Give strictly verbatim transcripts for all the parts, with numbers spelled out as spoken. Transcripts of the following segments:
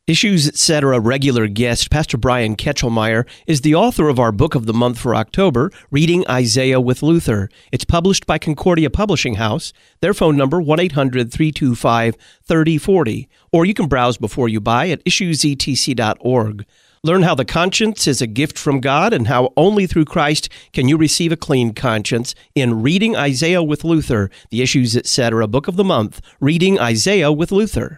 Issues, et cetera regular guest, Pastor Brian Ketchelmeyer, is the author of our book of the month for October, Reading Isaiah with Luther. It's published by Concordia Publishing House. Their phone number, one eight hundred, three two five, three oh four oh. Or you can browse before you buy at issues e t c dot org. Learn how the conscience is a gift from God and how only through Christ can you receive a clean conscience in Reading Isaiah with Luther, the Issues, et cetera book of the month, Reading Isaiah with Luther.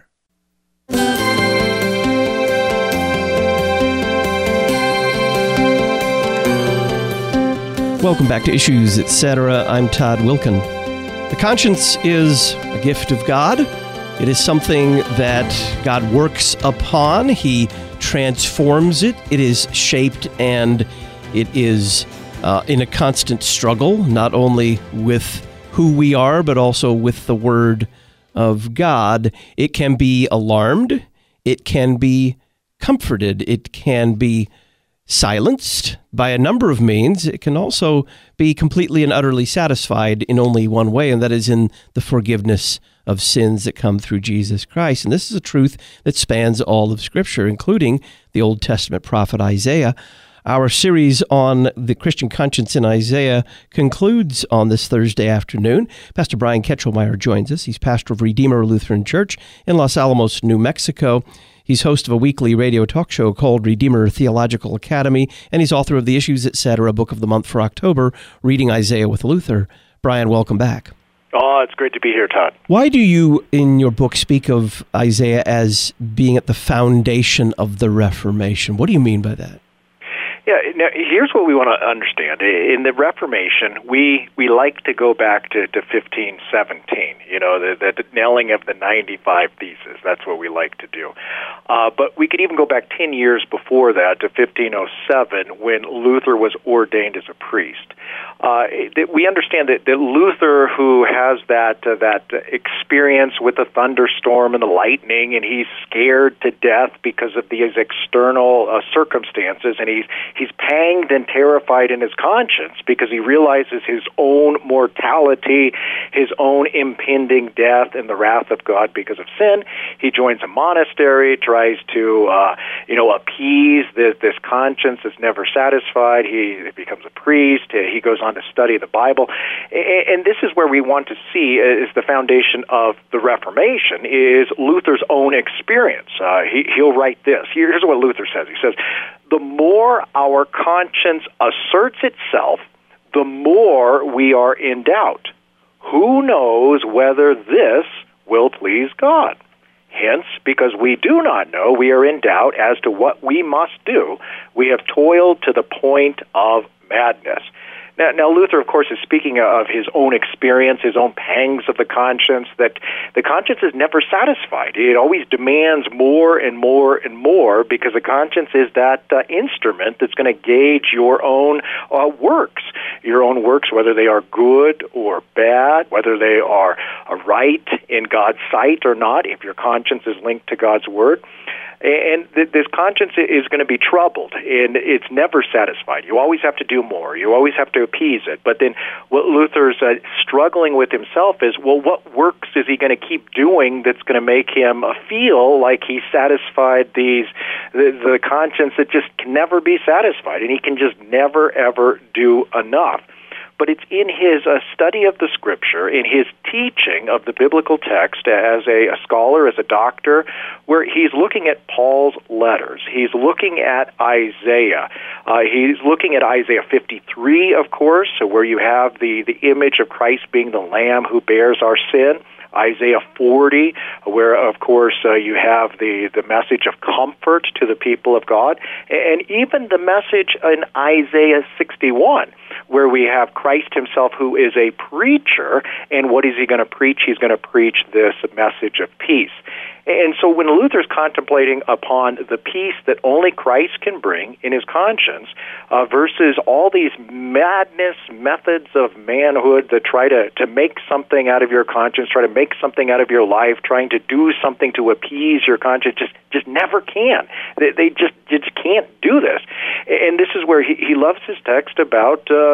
Welcome back to Issues, et cetera. I'm Todd Wilken. The conscience is a gift of God. It is something that God works upon. He transforms it. It is shaped and it is uh, in a constant struggle, not only with who we are, but also with the Word of God. It can be alarmed. It can be comforted. It can be silenced by a number of means. It can also be completely and utterly satisfied in only one way, and that is in the forgiveness of sins that come through Jesus Christ. And this is a truth that spans all of Scripture, including the Old Testament prophet Isaiah. Our series on the Christian conscience in Isaiah concludes on this Thursday afternoon. Pastor Brian Ketchelmeyer joins us. He's pastor of Redeemer Lutheran Church in Los Alamos, New Mexico. He's host of a weekly radio talk show called Redeemer Theological Academy, and he's author of the Issues, et cetera book of the month for October, Reading Isaiah with Luther. Brian, welcome back. Oh, it's great to be here, Todd. Why do you, in your book, speak of Isaiah as being at the foundation of the Reformation? What do you mean by that? Yeah, now here's what we want to understand. In the Reformation, we we like to go back to, to fifteen seventeen, you know, the, the nailing of the ninety-five Theses. That's what we like to do. Uh, but we could even go back ten years before that to fifteen oh seven when Luther was ordained as a priest. Uh, we understand that, that Luther, who has that uh, that experience with the thunderstorm and the lightning, and he's scared to death because of these external uh, circumstances, and he's he's panged and terrified in his conscience because he realizes his own mortality, his own impending death, and the wrath of God because of sin. He joins a monastery, tries to uh, you know appease this, this conscience that's never satisfied. He becomes a priest. He goes on to study the Bible, and this is where we want to see is the foundation of the Reformation is Luther's own experience. Uh, he, he'll write this. Here's what Luther says. He says, the more our conscience asserts itself, the more we are in doubt. Who knows whether this will please God? Hence, because we do not know, we are in doubt as to what we must do. We have toiled to the point of madness. Now, now, Luther, of course, is speaking of his own experience, his own pangs of the conscience, that the conscience is never satisfied. It always demands more and more and more because the conscience is that uh, instrument that's going to gauge your own uh, works, your own works, whether they are good or bad, whether they are uh, right in God's sight or not, if your conscience is linked to God's Word. And th- this conscience is going to be troubled, and it's never satisfied. You always have to do more. You always have to appease it. But then what Luther's uh, struggling with himself is, well, what works is he going to keep doing that's going to make him uh, feel like he's satisfied these the, the conscience that just can never be satisfied, and he can just never, ever do enough. But it's in his uh, study of the Scripture, in his teaching of the biblical text as a, a scholar, as a doctor, where he's looking at Paul's letters. He's looking at Isaiah. Uh, he's looking at Isaiah fifty-three, of course, where you have the, the image of Christ being the Lamb who bears our sin. Isaiah forty, where, of course, uh, you have the, the message of comfort to the people of God, and even the message in Isaiah sixty-one, where we have Christ himself who is a preacher, and what is he going to preach? He's going to preach this message of peace. And so when Luther's contemplating upon the peace that only Christ can bring in his conscience uh, versus all these madness methods of manhood that try to, to make something out of your conscience, try to make something out of your life, trying to do something to appease your conscience, just just never can. They, they just, just can't do this. And this is where he, he loves his text about uh,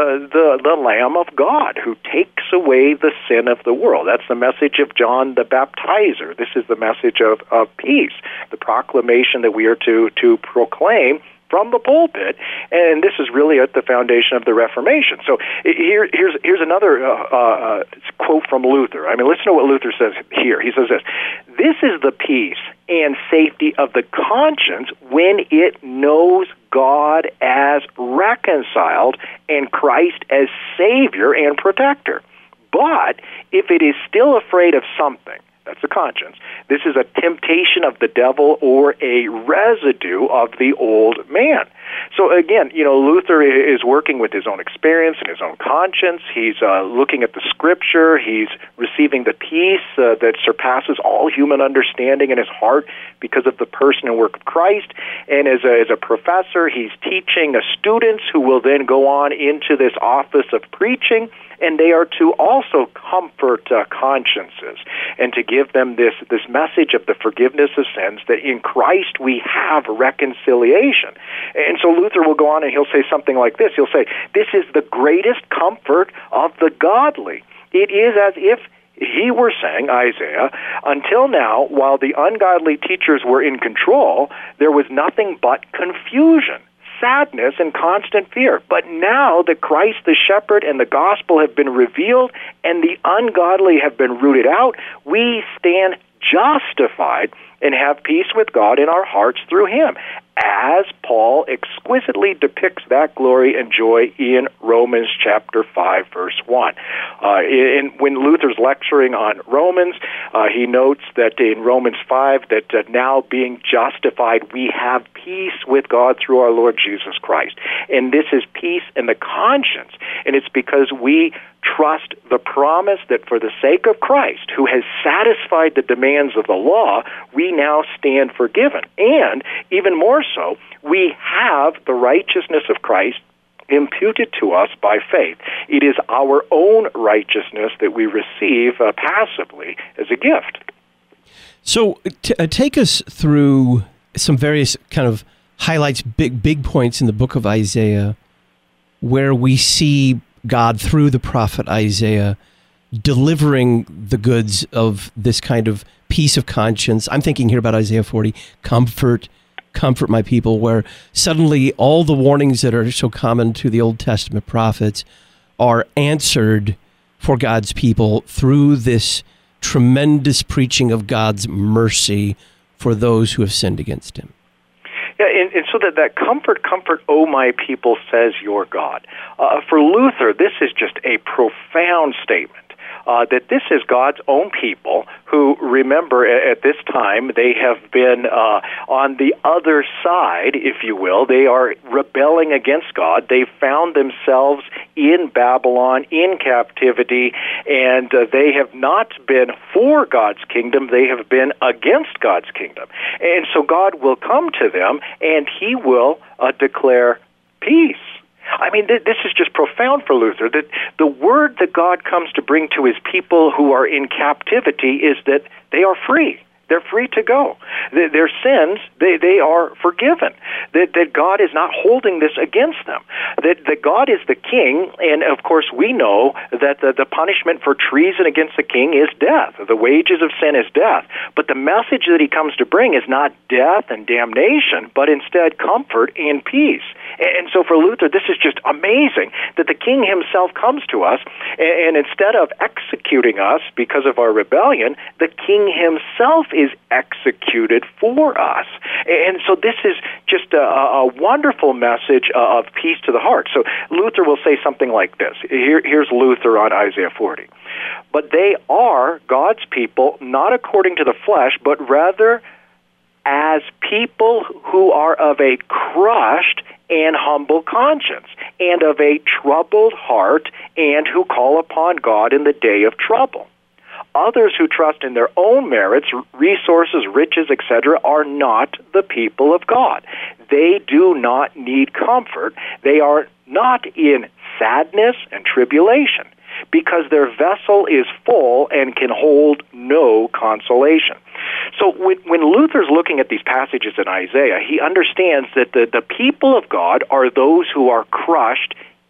the, the, the Lamb of God who takes away the sin of the world. That's the message of John the Baptizer. This is the message of, of peace, the proclamation that we are to, to proclaim from the pulpit, and this is really at the foundation of the Reformation. So here, here's here's another uh, uh, quote from Luther. I mean, listen to what Luther says here. He says this: "This is the peace and safety of the conscience when it knows God as reconciled and Christ as Savior and Protector. But if it is still afraid of something," that's the conscience, "this is a temptation of the devil or a residue of the old man." So again, you know, Luther is working with his own experience and his own conscience. He's uh, looking at the Scripture. He's receiving the peace uh, that surpasses all human understanding in his heart because of the person and work of Christ. And as a, as a professor, he's teaching uh, students who will then go on into this office of preaching, and they are to also comfort uh, consciences and to give them this, this message of the forgiveness of sins, that in Christ we have reconciliation. And so Luther will go on and he'll say something like this. He'll say, "This is the greatest comfort of the godly. It is as if he were saying," Isaiah, "until now, while the ungodly teachers were in control, there was nothing but confusion, sadness, and constant fear. But now that Christ the shepherd and the gospel have been revealed and the ungodly have been rooted out, we stand justified and have peace with God in our hearts through him," as Paul exquisitely depicts that glory and joy in Romans chapter five, verse one. Uh, in, when Luther's lecturing on Romans, uh, he notes that in Romans five, that uh, now being justified, we have peace with God through our Lord Jesus Christ. And this is peace in the conscience, and it's because we trust the promise that for the sake of Christ, who has satisfied the demands of the law, we now stand forgiven. And even more so, we have the righteousness of Christ imputed to us by faith. It is our own righteousness that we receive uh, passively as a gift. So t- uh, take us through some various kind of highlights, big, big points in the book of Isaiah where we see God, through the prophet Isaiah, delivering the goods of this kind of peace of conscience. I'm thinking here about Isaiah forty, comfort, comfort my people, where suddenly all the warnings that are so common to the Old Testament prophets are answered for God's people through this tremendous preaching of God's mercy for those who have sinned against him. Yeah, and, and so that, that comfort, comfort, O my people, says your God. Uh, for Luther, this is just a profound statement. Uh, that this is God's own people who, remember, at this time, they have been uh, on the other side, if you will. They are rebelling against God. They found themselves in Babylon, in captivity, and uh, they have not been for God's kingdom. They have been against God's kingdom. And so God will come to them, and he will uh, declare peace. I mean, th- this is just profound for Luther, that the word that God comes to bring to his people who are in captivity is that they are free. They're free to go. Th- their sins, they, they are forgiven. That, that God is not holding this against them. That, that God is the king, and of course we know that the, the punishment for treason against the king is death. The wages of sin is death. But the message that he comes to bring is not death and damnation, but instead comfort and peace. And so for Luther, this is just amazing that the king himself comes to us, and instead of executing us because of our rebellion, the king himself is executed for us. And so this is just a, a wonderful message of peace to the heart. So Luther will say something like this. Here, here's Luther on Isaiah forty. "But they are God's people, not according to the flesh, but rather as people who are of a crushed and humble conscience, and of a troubled heart, and who call upon God in the day of trouble. Others who trust in their own merits, resources, riches, et cetera, are not the people of God. They do not need comfort. They are not in sadness and tribulation, because their vessel is full and can hold no consolation." So when, when Luther's looking at these passages in Isaiah, he understands that the, the people of God are those who are crushed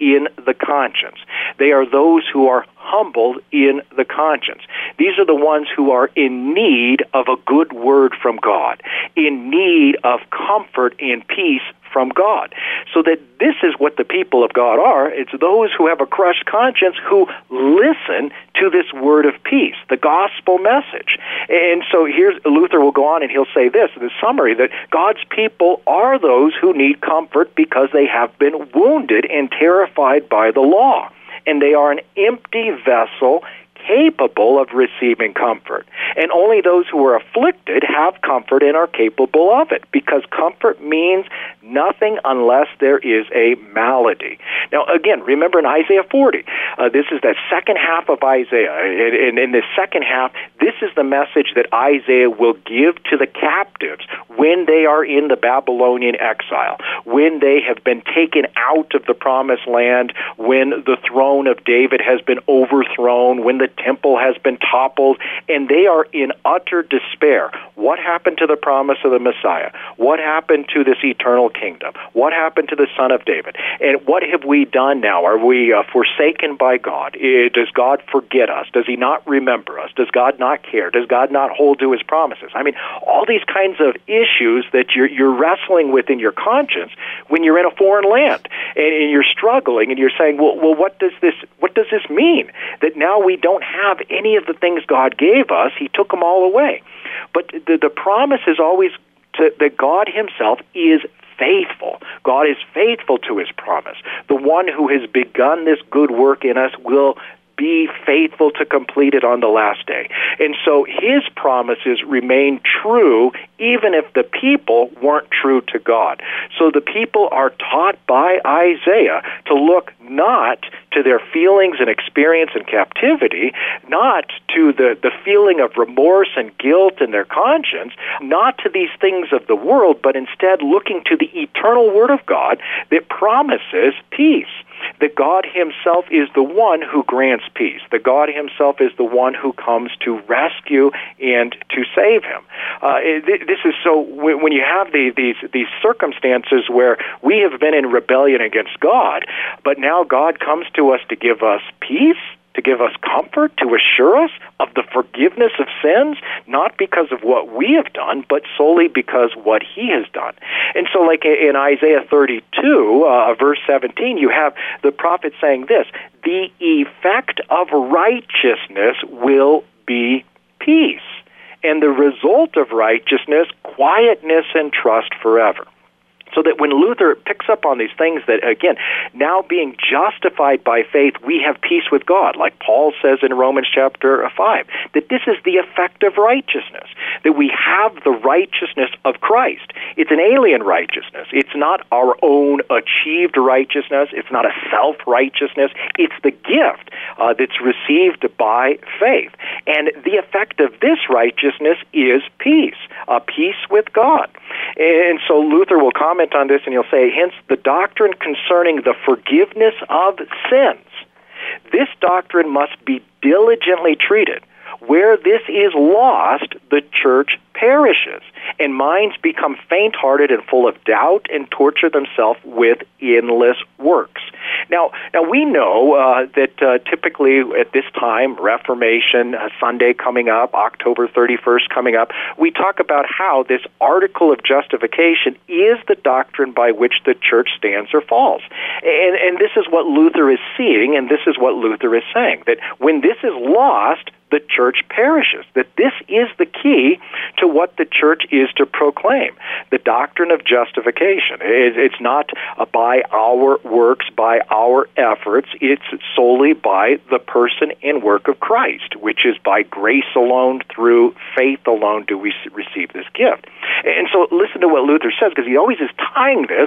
in the conscience. They are those who are humbled in the conscience. These are the ones who are in need of a good word from God, in need of comfort and peace from God. So that this is what the people of God are. It's those who have a crushed conscience who listen to this word of peace, the gospel message. And so here's Luther will go on and he'll say this in the summary, that God's people are those who need comfort because they have been wounded and terrified by the law. And they are an empty vessel capable of receiving comfort. And only those who are afflicted have comfort and are capable of it, because comfort means nothing unless there is a malady. Now, again, remember in Isaiah forty, uh, this is that second half of Isaiah. And in the second half, this is the message that Isaiah will give to the captives when they are in the Babylonian exile, when they have been taken out of the promised land, when the throne of David has been overthrown, when the temple has been toppled, and they are in utter despair. What happened to the promise of the Messiah? What happened to this eternal kingdom? What happened to the Son of David? And what have we done now? Are we uh, forsaken by God? Uh, does God forget us? Does he not remember us? Does God not care? Does God not hold to his promises? I mean, all these kinds of issues that you're, you're wrestling with in your conscience when you're in a foreign land and, and you're struggling and you're saying, well, well, what does this, what does this mean? That now we don't have any of the things God gave us. He took them all away. But the, the promise is always to, that God himself is faithful. God is faithful to his promise. The one who has begun this good work in us will be faithful to complete it on the last day. And so his promises remain true even if the people weren't true to God. So the people are taught by Isaiah to look not to their feelings and experience in captivity, not to the, the feeling of remorse and guilt in their conscience, not to these things of the world, but instead looking to the eternal Word of God that promises peace. That God himself is the one who grants peace. That God himself is the one who comes to rescue and to save him. Uh, this is so, when you have the, these, these circumstances where we have been in rebellion against God, but now God comes to us to give us peace, to give us comfort, to assure us of the forgiveness of sins, not because of what we have done, but solely because what he has done. And so like in Isaiah thirty-two, uh, verse seventeen, you have the prophet saying this, the effect of righteousness will be peace, and the result of righteousness, quietness and trust forever. So that when Luther picks up on these things that, again, now being justified by faith, we have peace with God, like Paul says in Romans chapter five, that this is the effect of righteousness, that we have the righteousness of Christ. It's an alien righteousness. It's not our own achieved righteousness. It's not a self-righteousness. It's the gift uh, that's received by faith. And the effect of this righteousness is peace, a peace with God. And so Luther will comment on this, and he'll say, hence the doctrine concerning the forgiveness of sins. This doctrine must be diligently treated. Where this is lost, the church perishes, and minds become faint-hearted and full of doubt and torture themselves with endless works. Now, now we know uh, that uh, typically at this time, Reformation uh, Sunday coming up, October thirty-first coming up, we talk about how this article of justification is the doctrine by which the church stands or falls. And, and this is what Luther is seeing, and this is what Luther is saying, that when this is lost, the church perishes, that this is the key to what the church is to proclaim, the doctrine of justification. It's not by our works, by our efforts. It's solely by the person and work of Christ, which is by grace alone, through faith alone do we receive this gift. And so listen to what Luther says, because he always is tying this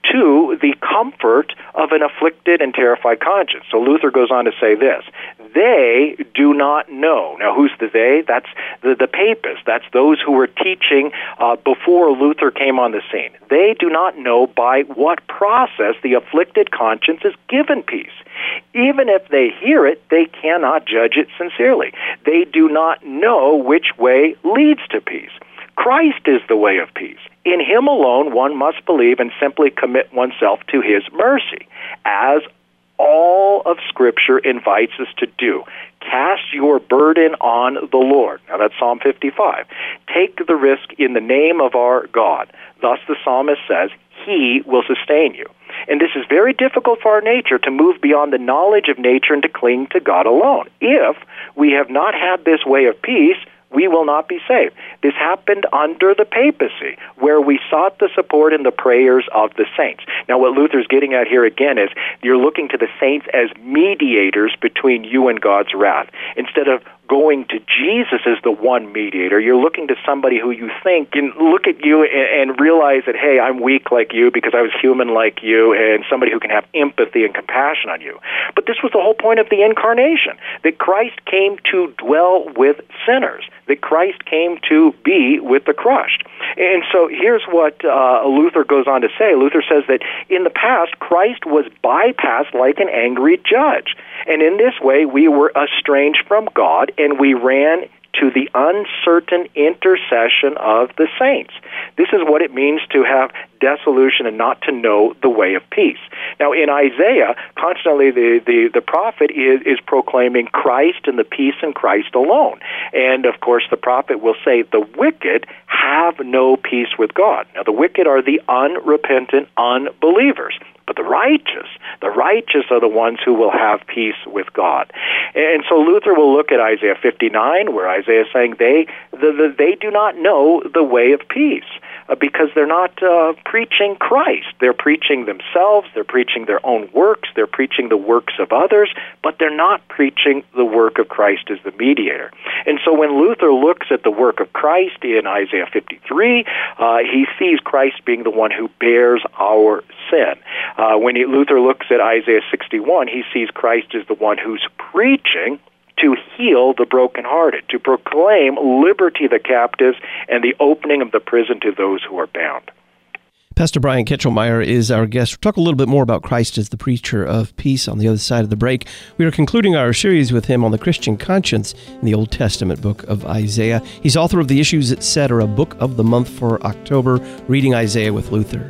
to the comfort of an afflicted and terrified conscience. So Luther goes on to say this, they do not know. Now, who's the they? That's the, the papists. That's those who were teaching uh, before Luther came on the scene. They do not know by what process the afflicted conscience is given peace. Even if they hear it, they cannot judge it sincerely. They do not know which way leads to peace. Christ is the way of peace. In him alone one must believe and simply commit oneself to his mercy, as all of Scripture invites us to do. Cast your burden on the Lord. Now that's Psalm fifty-five. Take the risk in the name of our God. Thus the psalmist says, He will sustain you. And this is very difficult for our nature to move beyond the knowledge of nature and to cling to God alone. If we have not had this way of peace, we will not be saved. This happened under the papacy, where we sought the support and the prayers of the saints. Now, what Luther's getting at here again is you're looking to the saints as mediators between you and God's wrath. Instead of going to Jesus as the one mediator, you're looking to somebody who you think can look at you and, and realize that, hey, I'm weak like you because I was human like you, and somebody who can have empathy and compassion on you. But this was the whole point of the incarnation, that Christ came to dwell with sinners, that Christ came to be with the crushed. And so here's what uh, Luther goes on to say. Luther says that in the past, Christ was bypassed like an angry judge. And in this way, we were estranged from God, and we ran to the uncertain intercession of the saints. This is what it means to have dissolution and not to know the way of peace. Now, in Isaiah, constantly the, the, the prophet is, is proclaiming Christ and the peace in Christ alone. And, of course, the prophet will say, the wicked have no peace with God. Now, the wicked are the unrepentant unbelievers. But the righteous, the righteous are the ones who will have peace with God. And so Luther will look at Isaiah fifty-nine, where Isaiah is saying they the, the, they do not know the way of peace uh, because they're not uh, preaching Christ. They're preaching themselves. They're preaching their own works. They're preaching the works of others, but they're not preaching the work of Christ as the mediator. And so when Luther looks at the work of Christ in Isaiah fifty-three, uh, he sees Christ being the one who bears our sin. Uh, when he, Luther looks at Isaiah sixty-one, he sees Christ as the one who's preaching to heal the brokenhearted, to proclaim liberty to the captives and the opening of the prison to those who are bound. Pastor Brian Ketchelmeyer is our guest. We'll talk a little bit more about Christ as the preacher of peace on the other side of the break. We are concluding our series with him on the Christian conscience in the Old Testament book of Isaiah. He's author of the Issues, et cetera, book of the month for October, Reading Isaiah with Luther.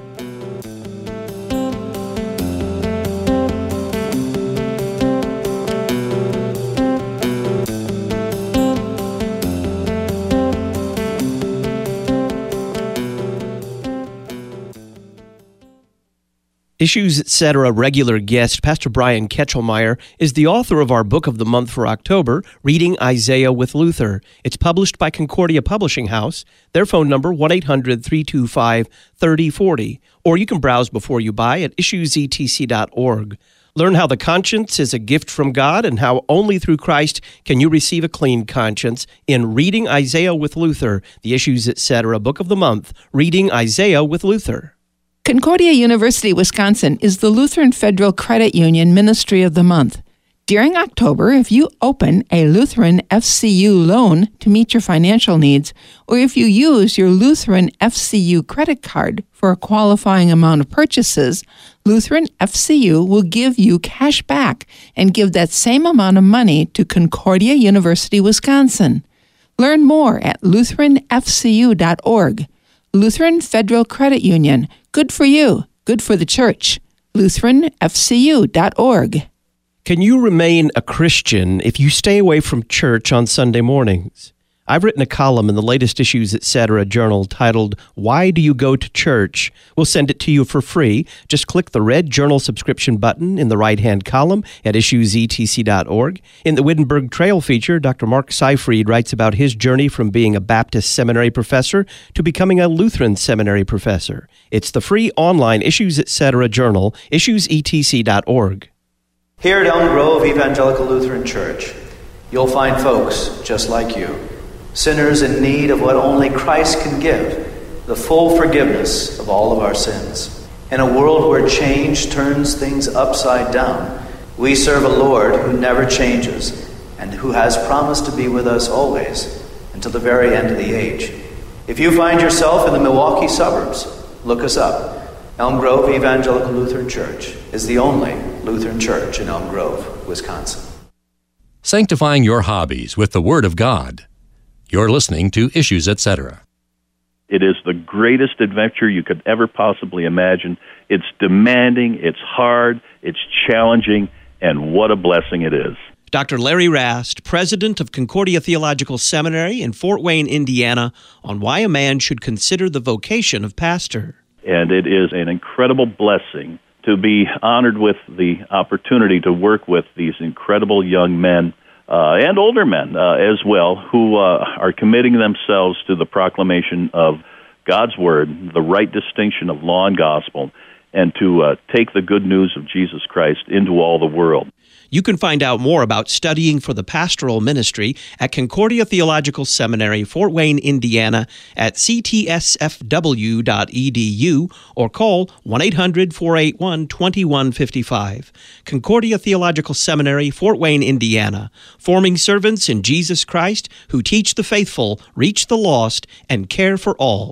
Issues, et cetera. regular guest, Pastor Brian Ketchelmeyer, is the author of our book of the month for October, Reading Isaiah with Luther. It's published by Concordia Publishing House. Their phone number, one eight hundred, three two five, three oh four oh. Or you can browse before you buy at issues e t c dot org. Learn how the conscience is a gift from God and how only through Christ can you receive a clean conscience in Reading Isaiah with Luther, the Issues, et cetera. book of the month, Reading Isaiah with Luther. Concordia University, Wisconsin is the Lutheran Federal Credit Union Ministry of the Month. During October, if you open a Lutheran F C U loan to meet your financial needs, or if you use your Lutheran F C U credit card for a qualifying amount of purchases, Lutheran F C U will give you cash back and give that same amount of money to Concordia University, Wisconsin. Learn more at lutheran f c u dot org. Lutheran Federal Credit Union. Good for you. Good for the church. lutheran f c u dot org. Can you remain a Christian if you stay away from church on Sunday mornings? I've written a column in the latest Issues, et cetera. journal titled, Why Do You Go to Church? We'll send it to you for free. Just click the red journal subscription button in the right-hand column at issues e t c dot org. In the Wittenberg Trail feature, Doctor Mark Seifried writes about his journey from being a Baptist seminary professor to becoming a Lutheran seminary professor. It's the free online Issues, et cetera. journal, issues e t c dot org. Here at Elm Grove Evangelical Lutheran Church, you'll find folks just like you. Sinners in need of what only Christ can give, the full forgiveness of all of our sins. In a world where change turns things upside down, we serve a Lord who never changes and who has promised to be with us always until the very end of the age. If you find yourself in the Milwaukee suburbs, look us up. Elm Grove Evangelical Lutheran Church is the only Lutheran church in Elm Grove, Wisconsin. Sanctifying your hobbies with the Word of God. You're listening to Issues, et cetera. It is the greatest adventure you could ever possibly imagine. It's demanding, it's hard, it's challenging, and what a blessing it is. Doctor Larry Rast, president of Concordia Theological Seminary in Fort Wayne, Indiana, on why a man should consider the vocation of pastor. And it is an incredible blessing to be honored with the opportunity to work with these incredible young men uh, and older men uh, as well, who uh, are committing themselves to the proclamation of God's Word, the right distinction of law and gospel, and to uh, take the good news of Jesus Christ into all the world. You can find out more about studying for the pastoral ministry at Concordia Theological Seminary, Fort Wayne, Indiana, at c t s f w dot e d u or call one eight hundred, four eight one, two one five five. Concordia Theological Seminary, Fort Wayne, Indiana, forming servants in Jesus Christ who teach the faithful, reach the lost, and care for all.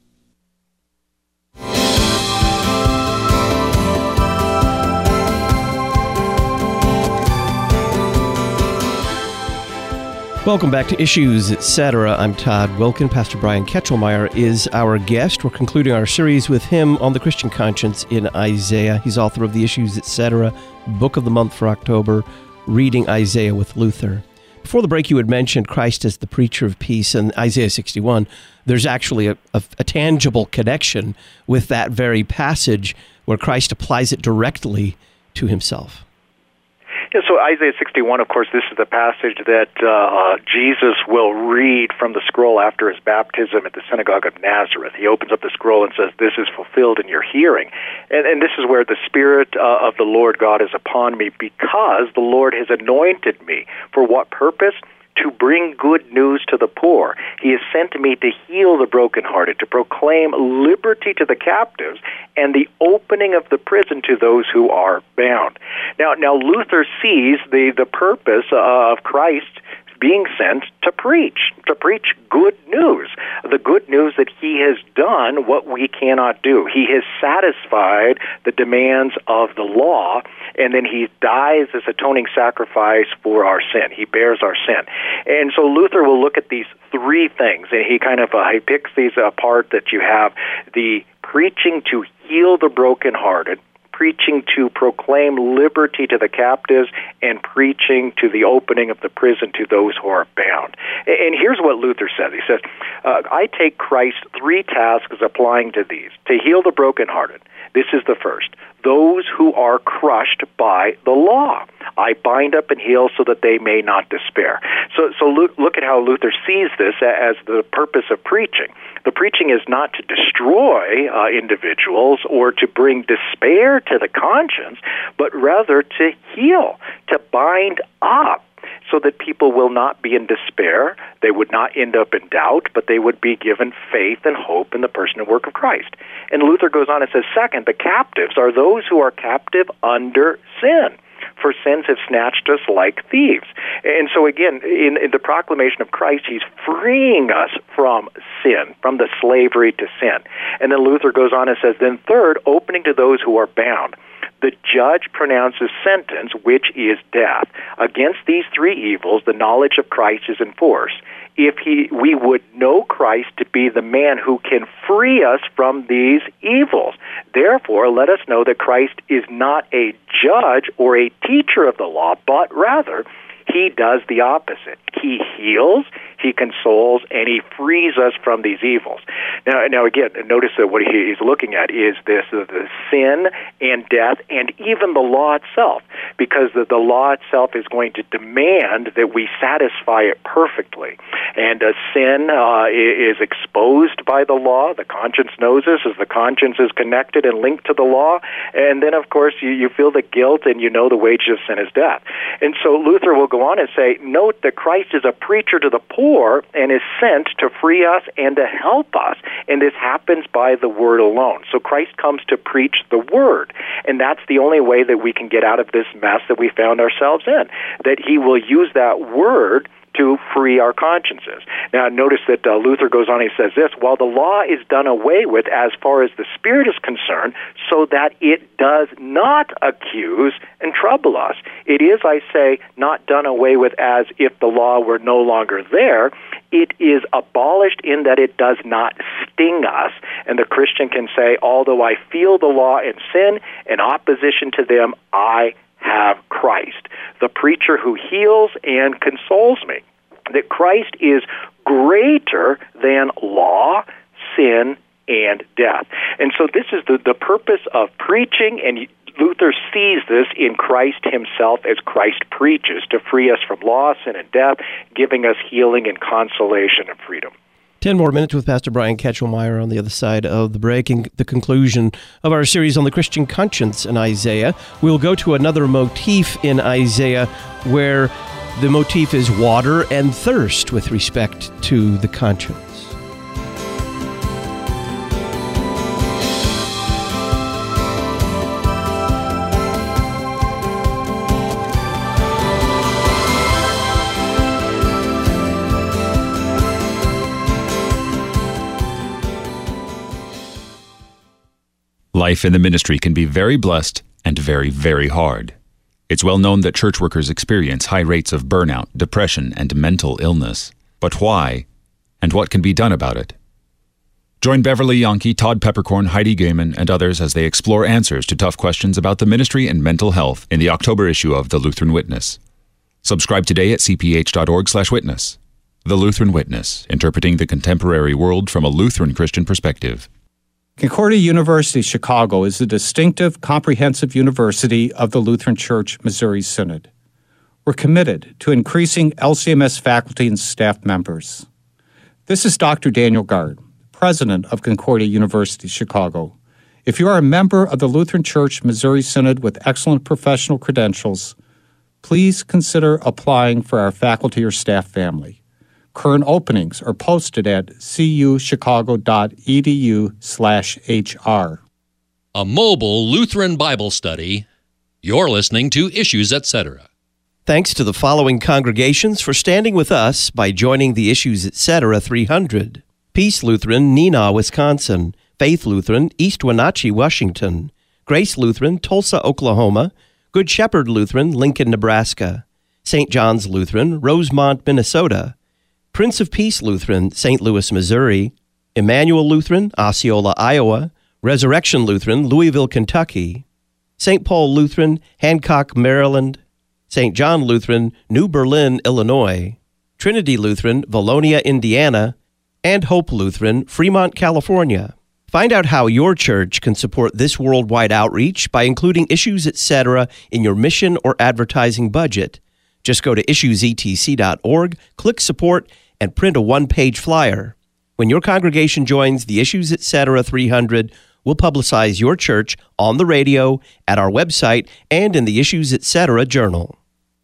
Welcome back to Issues, et cetera. I'm Todd Wilkin. Pastor Brian Ketchelmeyer is our guest. We're concluding our series with him on the Christian conscience in Isaiah. He's author of the Issues, et cetera. Book of the month for October, Reading Isaiah with Luther. Before the break, you had mentioned Christ as the preacher of peace, and Isaiah sixty-one. There's actually a, a, a tangible connection with that very passage where Christ applies it directly to himself. Yeah, so Isaiah sixty-one, of course, this is the passage that uh, Jesus will read from the scroll after his baptism at the synagogue of Nazareth. He opens up the scroll and says, "This is fulfilled in your hearing." And, and this is where the Spirit uh, of the Lord God is upon me, because the Lord has anointed me. For what purpose? To bring good news to the poor. He has sent me to heal the brokenhearted, to proclaim liberty to the captives, and the opening of the prison to those who are bound. Now, now Luther sees the, the purpose uh, of Christ being sent to preach, to preach good news, the good news that he has done what we cannot do. He has satisfied the demands of the law, and then he dies as atoning sacrifice for our sin. He bears our sin. And so Luther will look at these three things, and he kind of uh, he picks these apart, that you have the preaching to heal the brokenhearted, preaching to proclaim liberty to the captives, and preaching to the opening of the prison to those who are bound. And here's what Luther says. He says, uh, I take Christ's three tasks applying to these. To heal the brokenhearted. This is the first. Those who are crushed by the law. I bind up and heal so that they may not despair. So, so look, look at how Luther sees this as the purpose of preaching. The preaching is not to destroy uh, individuals or to bring despair to the conscience, but rather to heal, to bind up, so that people will not be in despair, they would not end up in doubt, but they would be given faith and hope in the person and work of Christ. And Luther goes on and says, second, the captives are those who are captive under sin, for sins have snatched us like thieves. And so again, in, in the proclamation of Christ, he's freeing us from sin, from the slavery to sin. And then Luther goes on and says, then third, opening to those who are bound. The judge pronounces sentence, which is death. Against these three evils, the knowledge of Christ is enforced. If he, we would know Christ to be the man who can free us from these evils. Therefore, let us know that Christ is not a judge or a teacher of the law, but rather he does the opposite. He heals, he consoles, and he frees us from these evils. Now, now again, notice that what he is looking at is this, uh, the sin and death and even the law itself, because the, the law itself is going to demand that we satisfy it perfectly. And uh, sin uh, is exposed by the law. The conscience knows this, as the conscience is connected and linked to the law. And then, of course, you, you feel the guilt, and you know the wages of sin is death. And so Luther will go on and say, note that Christ is a preacher to the poor and is sent to free us and to help us. And this happens by the word alone. So Christ comes to preach the word. And that's the only way that we can get out of this mess that we found ourselves in, that he will use that word to free our consciences. Now, notice that uh, Luther goes on, he says this, while the law is done away with as far as the Spirit is concerned, so that it does not accuse and trouble us. It is, I say, not done away with as if the law were no longer there. It is abolished in that it does not sting us. And the Christian can say, although I feel the law and sin, in opposition to them, I have Christ, the preacher who heals and consoles me. That Christ is greater than law, sin, and death. And so this is the, the purpose of preaching, and Luther sees this in Christ himself as Christ preaches to free us from law, sin, and death, giving us healing and consolation and freedom. Ten more minutes with Pastor Brian Ketchelmeyer on the other side of the break, and the conclusion of our series on the Christian conscience in Isaiah. We'll go to another motif in Isaiah where the motif is water and thirst with respect to the conscience. Life in the ministry can be very blessed and very, very hard. It's well known that church workers experience high rates of burnout, depression, and mental illness. But why, and what can be done about it? Join Beverly Yonke, Todd Peppercorn, Heidi Gaiman, and others as they explore answers to tough questions about the ministry and mental health in the October issue of The Lutheran Witness. Subscribe today at c p h dot org slash witness. The Lutheran Witness, interpreting the contemporary world from a Lutheran Christian perspective. Concordia University Chicago is the distinctive, comprehensive university of the Lutheran Church Missouri Synod. We're committed to increasing L C M S faculty and staff members. This is Doctor Daniel Gard, president of Concordia University Chicago. If you are a member of the Lutheran Church Missouri Synod with excellent professional credentials, please consider applying for our faculty or staff family. Current openings are posted at cuchicago.edu slash HR. A mobile Lutheran Bible study. You're listening to Issues, et cetera. Thanks to the following congregations for standing with us by joining the Issues, et cetera three hundred. Peace Lutheran, Neenah, Wisconsin. Faith Lutheran, East Wenatchee, Washington. Grace Lutheran, Tulsa, Oklahoma. Good Shepherd Lutheran, Lincoln, Nebraska. Saint John's Lutheran, Rosemont, Minnesota. Prince of Peace Lutheran, Saint Louis, Missouri. Emmanuel Lutheran, Osceola, Iowa. Resurrection Lutheran, Louisville, Kentucky. Saint Paul Lutheran, Hancock, Maryland. Saint John Lutheran, New Berlin, Illinois. Trinity Lutheran, Valonia, Indiana. And Hope Lutheran, Fremont, California. Find out how your church can support this worldwide outreach by including Issues, et cetera in your mission or advertising budget. Just go to issues e t c dot org, click Support, and print a one-page flyer. When your congregation joins the Issues, et cetera three hundred, we'll publicize your church on the radio, at our website, and in the Issues, et cetera journal.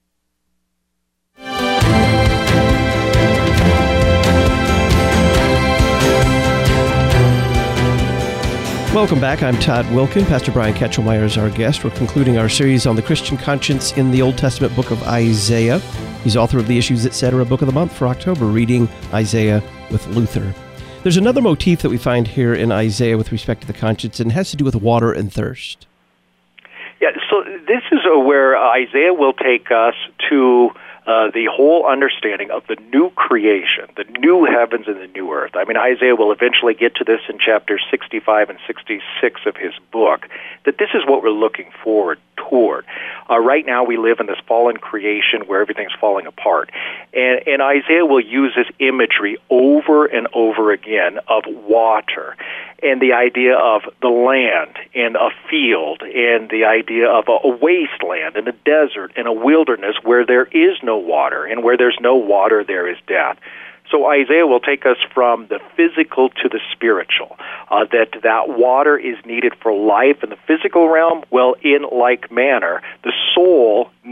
Welcome back. I'm Todd Wilkin. Pastor Brian Ketchelmeyer is our guest. We're concluding our series on the Christian conscience in the Old Testament book of Isaiah. He's author of the Issues, et cetera book of the month for October, reading Isaiah with Luther. There's another motif that we find here in Isaiah with respect to the conscience, and it has to do with water and thirst. Yeah, so this is where Isaiah will take us to Uh, the whole understanding of the new creation, the new heavens and the new earth. I mean, Isaiah will eventually get to this in chapters sixty-five and sixty-six of his book, that this is what we're looking forward toward. Uh, right now we live in this fallen creation where everything's falling apart. And, and Isaiah will use this imagery over and over again of water, and the idea of the land and a field, and the idea of a, a wasteland and a desert and a wilderness where there is no water, and where there's no water, there is death. So Isaiah will take us from the physical to the spiritual, uh, that that water is needed for life in the physical realm. Well, in like manner, the soul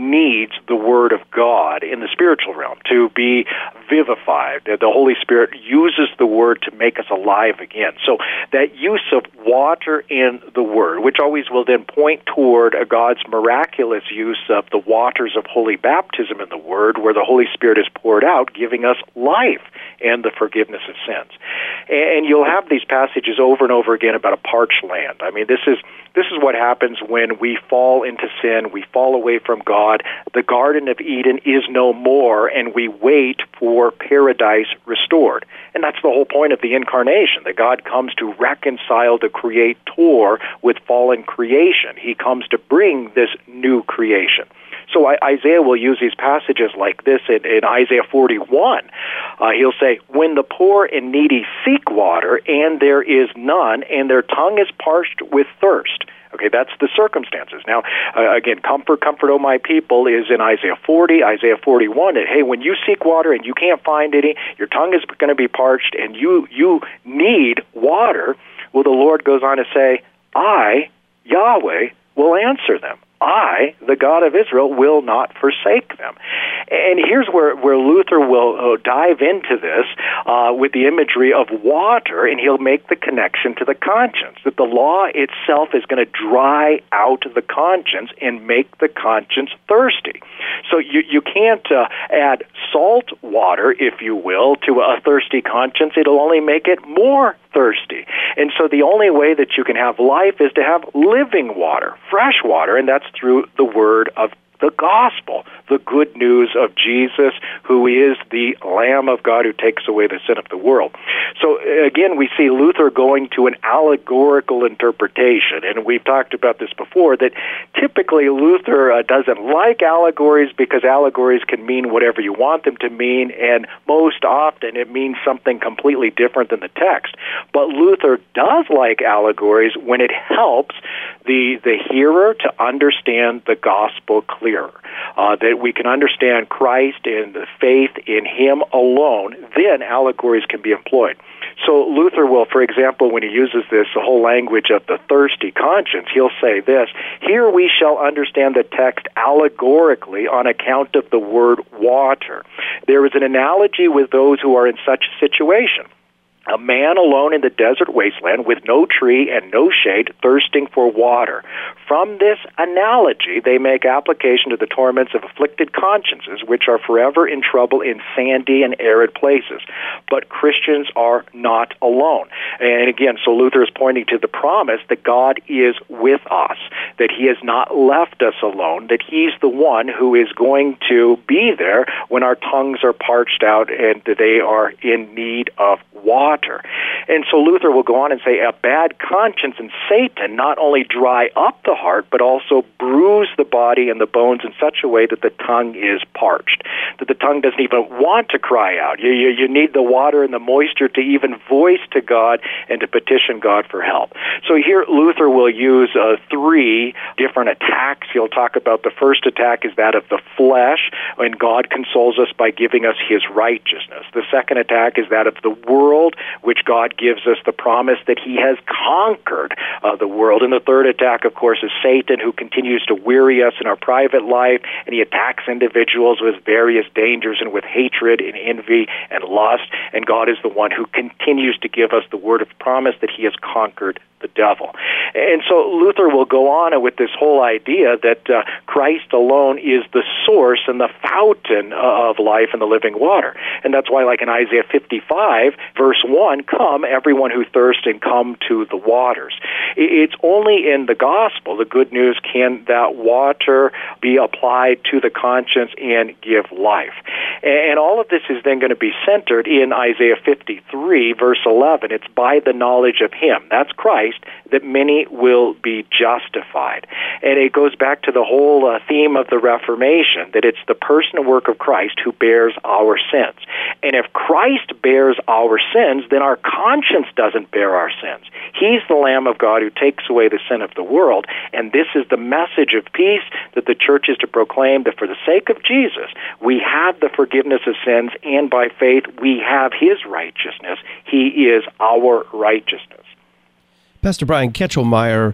needs the Word of God in the spiritual realm to be vivified. The Holy Spirit uses the Word to make us alive again. So that use of water in the Word, which always will then point toward a God's miraculous use of the waters of holy baptism in the Word, where the Holy Spirit is poured out, giving us life and the forgiveness of sins. And you'll have these passages over and over again about a parched land. I mean, this is this is what happens when we fall into sin, we fall away from God. The Garden of Eden is no more, and we wait for paradise restored. And that's the whole point of the incarnation, that God comes to reconcile the Creator with fallen creation. He comes to bring this new creation. So Isaiah will use these passages like this in, in Isaiah forty-one. Uh, he'll say, when the poor and needy seek water, and there is none, and their tongue is parched with thirst. Okay, that's the circumstances. Now, uh, again, comfort, comfort, O my people, is in Isaiah forty, Isaiah forty-one, that, hey, when you seek water and you can't find any, your tongue is going to be parched, and you, you need water. Well, the Lord goes on to say, I, Yahweh, will answer them. I, the God of Israel, will not forsake them. And here's where, where Luther will uh, dive into this uh, with the imagery of water, and he'll make the connection to the conscience, that the law itself is going to dry out the conscience and make the conscience thirsty. So you, you can't uh, add salt water, if you will, to a thirsty conscience. It'll only make it more thirsty. And so the only way that you can have life is to have living water, fresh water, and that's through the word of the gospel, the good news of Jesus, who is the Lamb of God who takes away the sin of the world. So again, we see Luther going to an allegorical interpretation, and we've talked about this before, that typically Luther uh, doesn't like allegories because allegories can mean whatever you want them to mean, and most often it means something completely different than the text. But Luther does like allegories when it helps the, the hearer to understand the gospel clearly. Uh, that we can understand Christ and the faith in Him alone, then allegories can be employed. So Luther will, for example, when he uses this, the whole language of the thirsty conscience, he'll say this, here we shall understand the text allegorically on account of the word water. There is an analogy with those who are in such a situation. A man alone in the desert wasteland with no tree and no shade, thirsting for water. From this analogy, they make application to the torments of afflicted consciences, which are forever in trouble in sandy and arid places. But Christians are not alone. And again, so Luther is pointing to the promise that God is with us, that He has not left us alone, that He's the one who is going to be there when our tongues are parched out and they are in need of water. And so Luther will go on and say, a bad conscience and Satan not only dry up the heart, but also bruise the body and the bones in such a way that the tongue is parched, that the tongue doesn't even want to cry out. You, you, you need the water and the moisture to even voice to God and to petition God for help. So here Luther will use uh, three different attacks. He'll talk about the first attack is that of the flesh, and God consoles us by giving us His righteousness. The second attack is that of the world, which God gives us the promise that He has conquered uh, the world. And the third attack, of course, is Satan, who continues to weary us in our private life, and he attacks individuals with various dangers and with hatred and envy and lust. And God is the one who continues to give us the word of promise that He has conquered the devil. And so Luther will go on with this whole idea that uh, Christ alone is the source and the fountain of life and the living water. And that's why, like in Isaiah fifty-five, verse one, come, everyone who thirsts, and come to the waters. It's only in the gospel, the good news, can that water be applied to the conscience and give life. And all of this is then going to be centered in Isaiah fifty-three, verse eleven. It's by the knowledge of Him, that's Christ, that many will be justified. And it goes back to the whole uh, theme of the Reformation, that it's the person and work of Christ who bears our sins. And if Christ bears our sins, then our conscience doesn't bear our sins. He's the Lamb of God who takes away the sin of the world. And this is the message of peace that the church is to proclaim, that for the sake of Jesus, we have the forgiveness of sins, and by faith we have His righteousness. He is our righteousness. Pastor Brian Ketchelmeyer,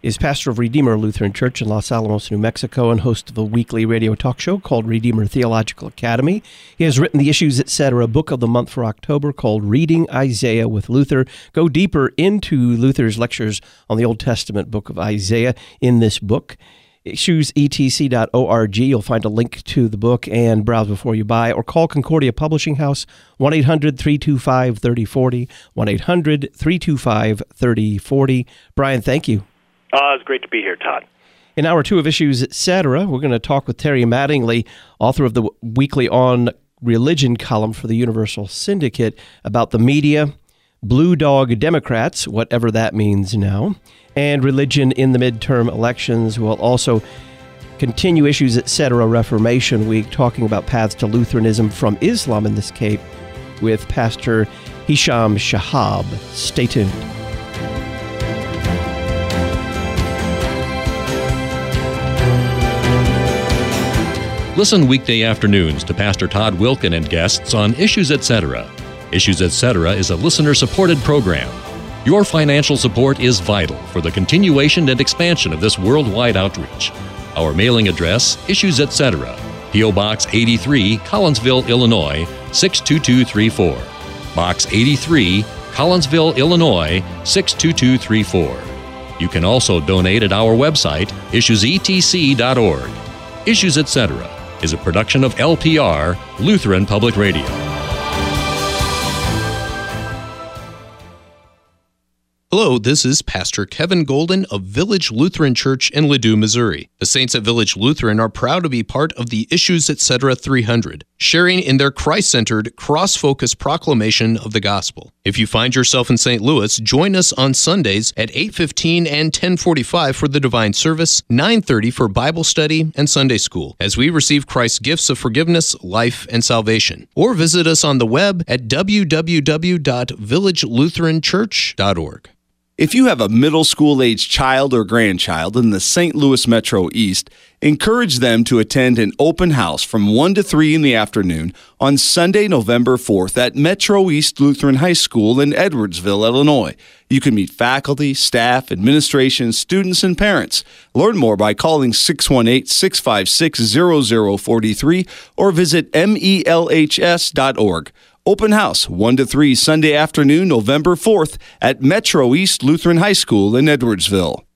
is pastor of Redeemer Lutheran Church in Los Alamos, New Mexico, and host of a weekly radio talk show called Redeemer Theological Academy. He has written the Issues Etc. book of the month for October called Reading Isaiah with Luther. Go deeper into Luther's lectures on the Old Testament book of Isaiah in this book. issues e t c dot org. You'll find a link to the book and browse before you buy, or call Concordia Publishing House, one eight hundred three two five three oh four oh, one eight hundred three two five three oh four oh. Brian, thank you. Uh, it's great to be here, Todd. In hour two of Issues Etc., we're going to talk with Terry Mattingly, author of the weekly On Religion column for the Universal Syndicate, about the media, Blue Dog Democrats, whatever that means now, and religion in the midterm elections. We'll also continue Issues Etc. Reformation Week, talking about paths to Lutheranism from Islam in this case, with Pastor Hisham Shahab. Stay tuned. Listen weekday afternoons to Pastor Todd Wilken and guests on Issues Etc. Issues Etc. is a listener-supported program. Your financial support is vital for the continuation and expansion of this worldwide outreach. Our mailing address, Issues Etc., P O. Box eighty-three, Collinsville, Illinois, six two two three four. Box eighty-three, Collinsville, Illinois, six two two three four. You can also donate at our website, issues e t c dot org. Issues Etc. is a production of L P R, Lutheran Public Radio. Hello, this is Pastor Kevin Golden of Village Lutheran Church in Ladue, Missouri. The saints at Village Lutheran are proud to be part of the Issues Etc. three hundred, sharing in their Christ-centered, cross-focused proclamation of the gospel. If you find yourself in Saint Louis, join us on Sundays at eight fifteen and ten forty-five for the Divine Service, nine thirty for Bible study and Sunday School, as we receive Christ's gifts of forgiveness, life, and salvation. Or visit us on the web at w w w dot village lutheran church dot org. If you have a middle school-age child or grandchild in the Saint Louis Metro East, encourage them to attend an open house from one to three in the afternoon on Sunday, November fourth at Metro East Lutheran High School in Edwardsville, Illinois. You can meet faculty, staff, administration, students, and parents. Learn more by calling six one eight, six five six, zero zero four three or visit melhs dot org. Open house, one to three, Sunday afternoon, November fourth, at Metro East Lutheran High School in Edwardsville.